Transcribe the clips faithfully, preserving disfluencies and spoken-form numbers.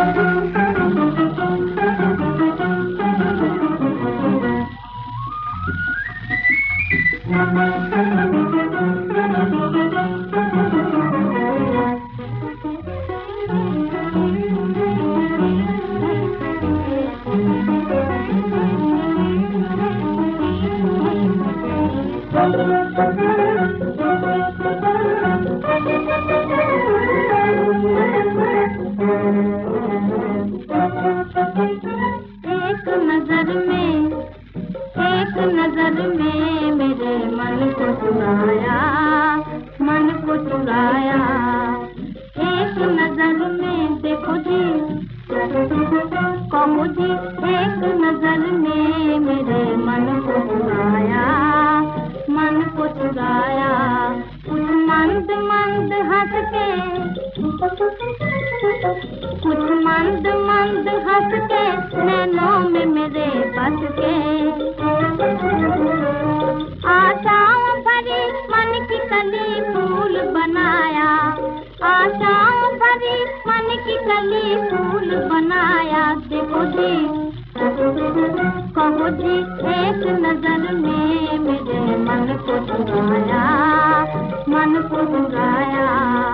एक नजर में एक नजर में मेरे मन को चुराया, मन को चुराया। एक नजर में देखो जी, कहो जी, एक नजर में मेरे मन को चुराया, मन को चुराया। कुछ मंद मंद हंस के, कुछ मंद मंद हंस के नैनों में मेरे बस के। आशाओं भरी मन की कली फूल बनाया, आशाओं भरी मन की कली फूल बनाया। देखो जी, कहो जी, एक नजर में मेरे मन को चुराया, मन को चुराया।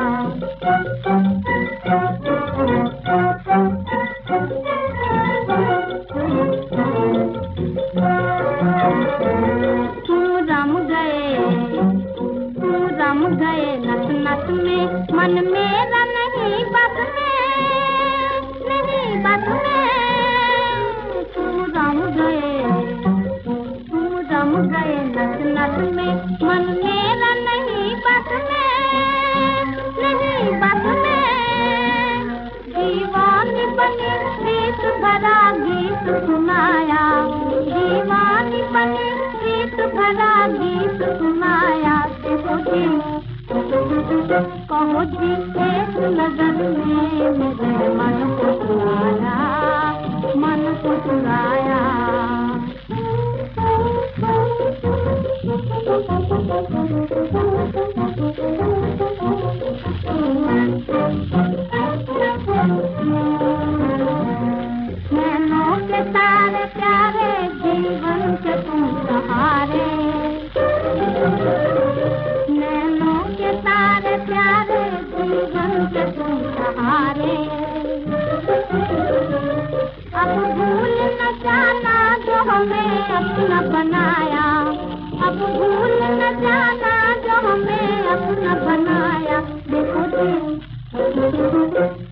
रम गए नस नस में, मन मेरा नहीं बस में, नहीं बस में। तुम रम गए, तुम रम गए नस नस में, मन मेरा नहीं बस में, नहीं बस में। दीवानी बनी प्रीत भरा गीत सुनाया, दीवानी बनी प्रीत भरा गीत सुनाया। कहो जी, एक नजर में मेरे मन को चुराया, मन को चुराया। नैनों के सारे प्यारे जीवन के तुम सहारे, नैनों के सारे प्यारे जीवन के तुम सहारे। अब भूल न जाना जो हमें अपना बनाया, अब भूल न जाना जो हमें अपना बनाया। देखो जी,